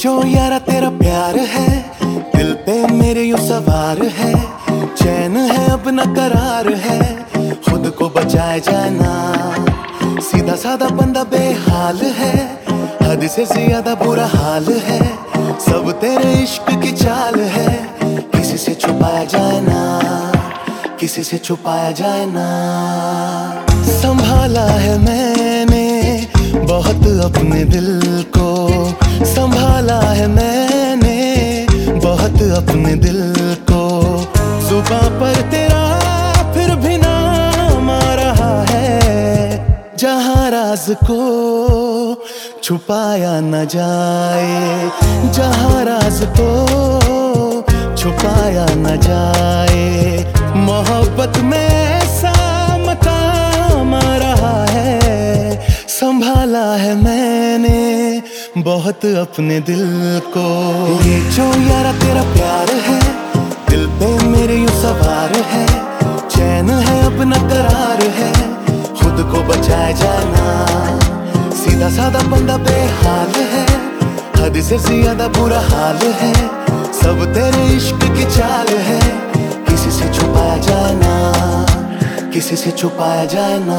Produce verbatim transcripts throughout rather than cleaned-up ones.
जो यारा तेरा प्यार है, दिल पे मेरे यूं सवार है। चैन है अब न करार है, खुद को बचाए जाना। सीधा साधा बंदा बेहाल है, हद से ज्यादा बुरा हाल है। सब तेरे इश्क की चाल है, किसी से छुपाया जाए ना, किसी से छुपाया जाए ना। संभाला है मैंने बहुत अपने दिल को, संभाला है मैंने बहुत अपने दिल को। जुबां पर तेरा फिर भी नाम आ रहा है, जहां राज को छुपाया न जाए, जहां राज को छुपाया न जाए। मोहब्बत में ऐसा मकाम आ रहा है, संभाला है मैंने बहुत अपने दिल को। ये जो यारा तेरा प्यार है, दिल पे मेरे यूं सवार है। चैन है अब न करार है, खुद को बचाए जाना। सीधा साधा बंदा बेहाल है, हद से ज्यादा बुरा हाल है। सब तेरे इश्क की चाल है, किसी से छुपाया जाए ना, किसी से छुपाया जाए ना।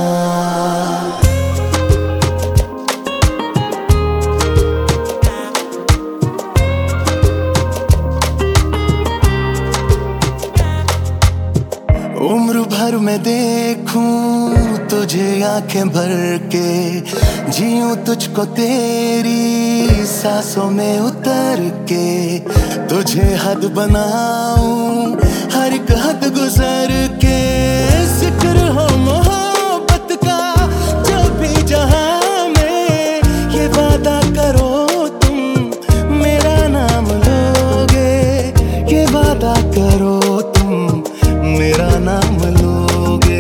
उम्र भर मैं देखूं तुझे आंखें भर के, जीऊं तुझको तेरी सांसों में उतर के। तुझे हद बनाऊं हर एक हद गुजर के। जिक्र हो मोहब्बत का जब भी जहां में, ये वादा करो तुम मेरा नाम लोगे। ये वादा करो तुम मेरा नाम लोगे।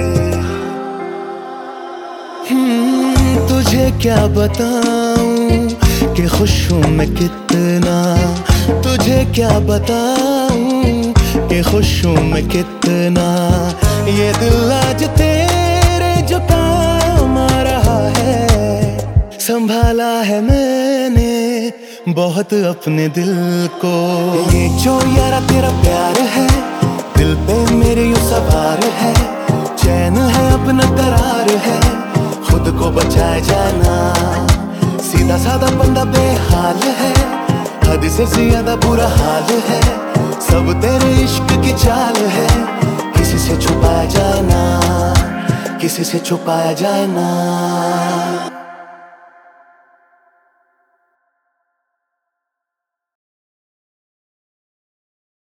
हम्म तुझे क्या बताऊं कि खुश हूं मैं कितना, तुझे क्या बताऊं कि खुश हूं मैं कितना। ये दिल आज तेरे जो काम आ रहा है, संभाला है मैंने बहुत अपने दिल को। ये जो यारा तेरा प्यार है, दिल पे मेरे यूं सवार है। चैन है अब न करार है, खुद को बचाए जाना। सीधा साधा बंदा बेहाल है, हद से ज्यादा बुरा हाल है। सब तेरे इश्क की चाल है, किसी से छुपाया जाए ना, किसी से छुपाया जाए ना।